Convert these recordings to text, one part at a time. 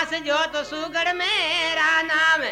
वास जो तो सुगढ़ मेरा नाम।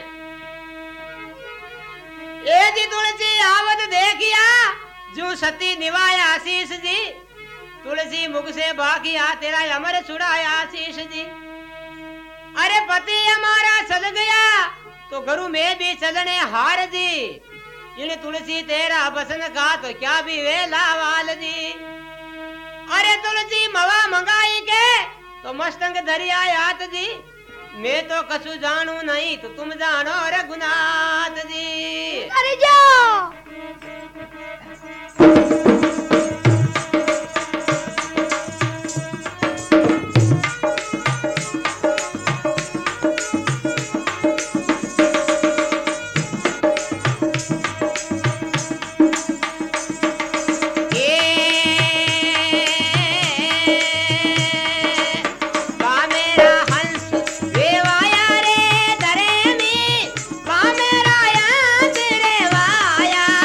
ए जी तुलसी आवत देखिया जो सती निवाया आशीष जी। तुलसी मुख से बाकिया तेरा अमर छुड़ाया आशीष जी। अरे पति हमारा चल गया तो गुरु में भी चलने हार जी। इन तुलसी तेरा बसन का तो क्या भी वेला वाल जी। अरे तुलसी मवा मंगाई के तो मस्तंग दरिया यात जी। मैं तो कछु जानू नहीं तो तुम जानो रघुनाथ जी। अरे जाओ वाया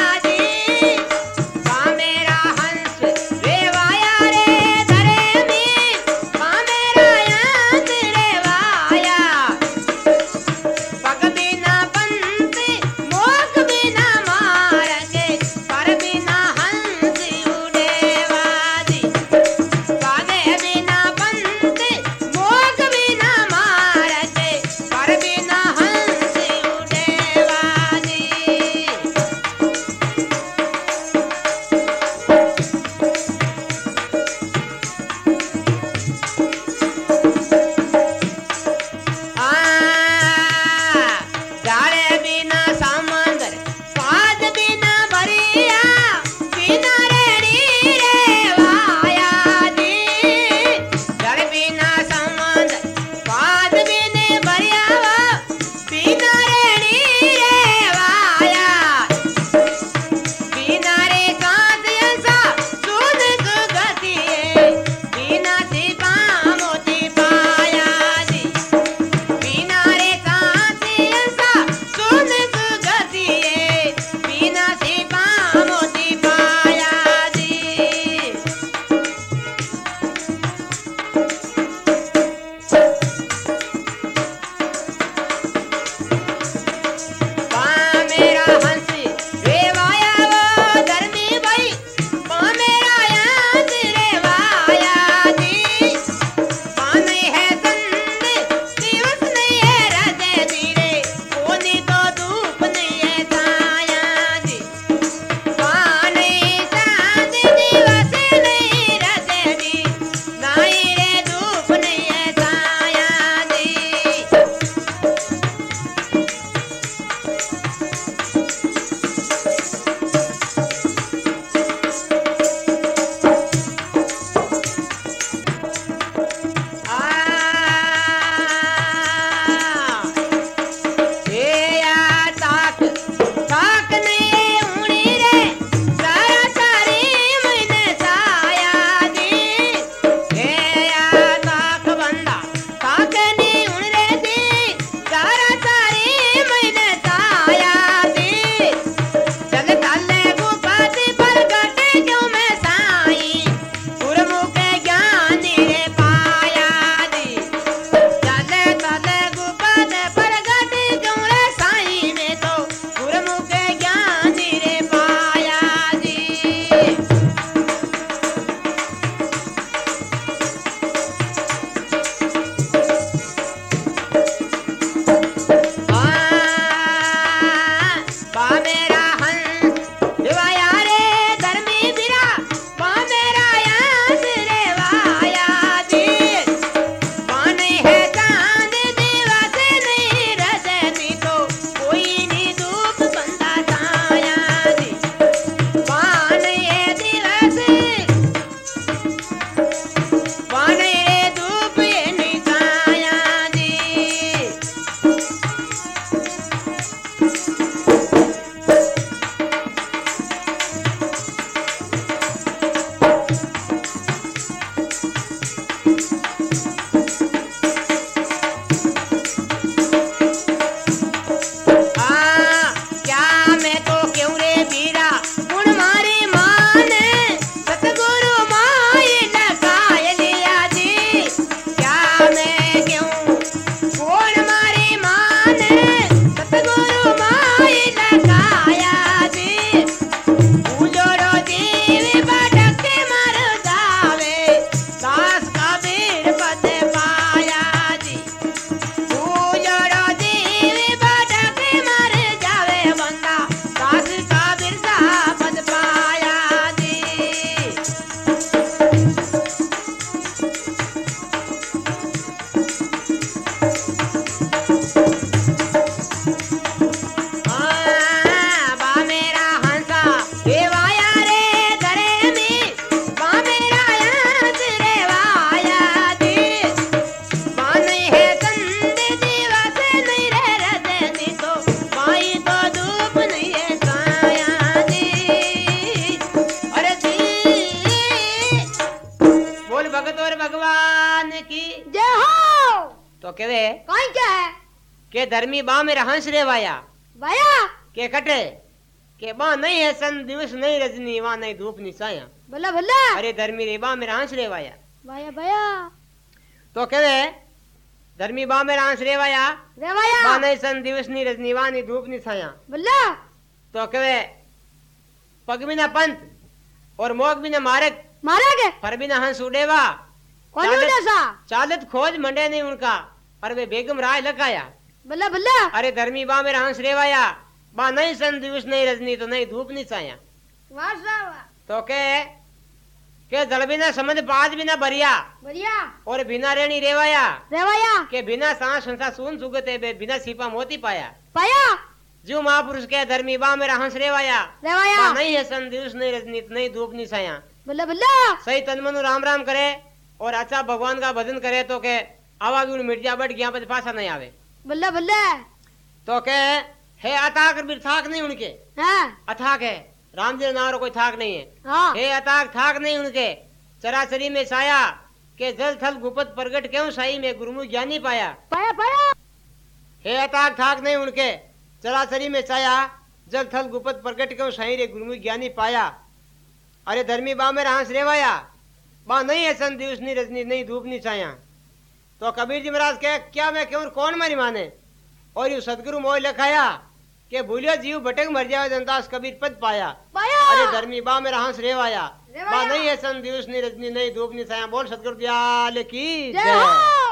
तो कहवे काई क्या है के धर्मी बा मेरा हंस रे वाया वाया के कटे के बा नहीं है सन दिवस नहीं रजनी वहां नहीं धूप नहीं छाया भला भला अरे धर्मी रे बा मेरा हंस रे वाया वाया वाया तो कहवे धर्मी बा मेरा हंस रे वाया रे वाया बा नहीं सन दिवस नहीं रजनी वहां नहीं धूप नहीं छाया भला तो कहवे पग बिना पंत और मोग बिना मारक मारा के पर बिना हंस उड़ेवा कौन उड़ा सा चालत खोज मंडे नहीं उनका पर वे बेगम राय लगाया भला भला अरे धर्मी बा मेरा हंस रेवाया बा नहीं सन दिवस नहीं रजनी तो नहीं धूप नहीं छाया वाह सा वाह तो के जल बिना समझ बाज बिना बरिया बढ़िया और बिना रेणी रेवाया रे वाया के बिना सांस संसा सुन सुगते बे बिना सीपा मोती पाया पाया जो महापुरुष के धर्मी बा मेरा हंस रेवाया रे वाया बा नहीं है सन दिवस नहीं रजनी तो नहीं धूप नहीं छाया भला भला सही तन मन राम राम करे और अच्छा भगवान का भजन करे तो के आवा गुण मिट जा बट गया पर पासा नहीं आवे भला भला तो के है अताक भी थाक नहीं उनके हाँ अथाक है राम जी नाम कोई थाक नहीं है हाँ हे अताक थाक नहीं उनके चराचरी में छाया के जल थल गुपत प्रगट क्यों साई में गुरुमुख ज्ञानी पाया पाया पाया हे अताक थाक नहीं उनके चराचरी में छाया जल थल गुपत प्रगट क्यों साई रे गुरुमुख ज्ञानी पाया अरे धर्मी बा मेरा हंस रेवाया बा नहीं है सन दिवस नहीं रजनी नहीं धूप नहीं छाया तो कबीर जी महाराज कहे क्या मैं क्यों कौन मेरी माने और यू सदगुरु मोह लिखाया के भूलियो जीव भटक मर जाए जनदास कबीर पद पाया पाया अरे धर्मी बा मेरा हंस रेवाया रेवाया। बा नहीं है सन दिवस नहीं रजनी नहीं धूप नहीं छाया बोल सदगुरु दयाल की जय जय। हो।